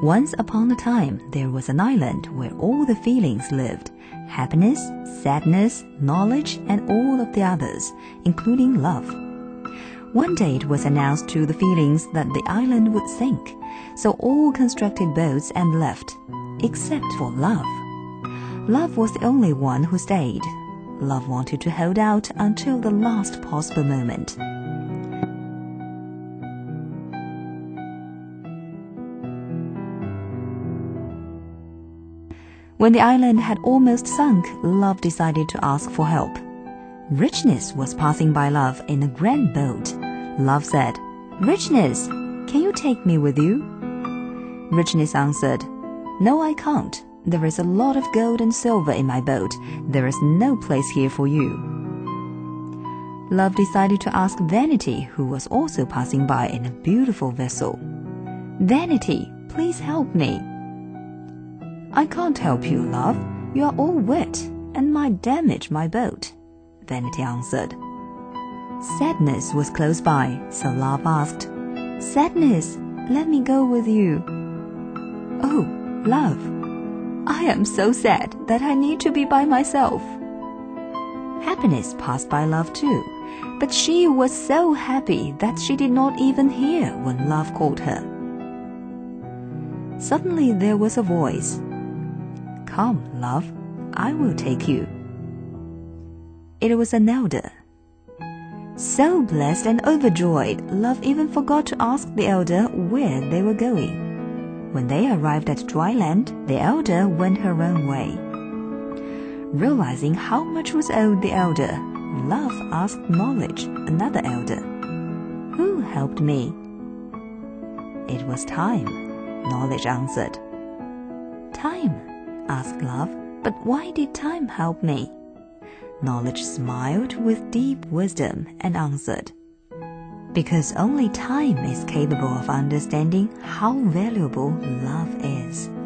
Once upon a time, there was an island where all the feelings lived: happiness, sadness, knowledge, and all of the others, including love. One day it was announced to the feelings that the island would sink, so all constructed boats and left, except for love. Love was the only one who stayed. Love wanted to hold out until the last possible moment. When the island had almost sunk, Love decided to ask for help. Richness was passing by Love in a grand boat. Love said, "Richness, can you take me with you?" Richness answered, "No, I can't. There is a lot of gold and silver in my boat. There is no place here for you." Love decided to ask Vanity, who was also passing by in a beautiful vessel. "Vanity, please help me." "I can't help you, Love. You are all wet and might damage my boat," Vanity answered. Sadness was close by, so Love asked, "Sadness, let me go with you." "Oh, Love, I am so sad that I need to be by myself." Happiness passed by Love too, but she was so happy that she did not even hear when Love called her. Suddenly there was a voice. "Come, Love, I will take you." It was an elder. So blessed and overjoyed, Love even forgot to ask the elder where they were going. When they arrived at dry land, the elder went her own way. Realizing how much was owed the elder, Love asked Knowledge, another elder, "Who helped me?" "It was Time," Knowledge answered. "Time?" asked Love, "but why did Time help me?" Knowledge smiled with deep wisdom and answered, "Because only Time is capable of understanding how valuable love is."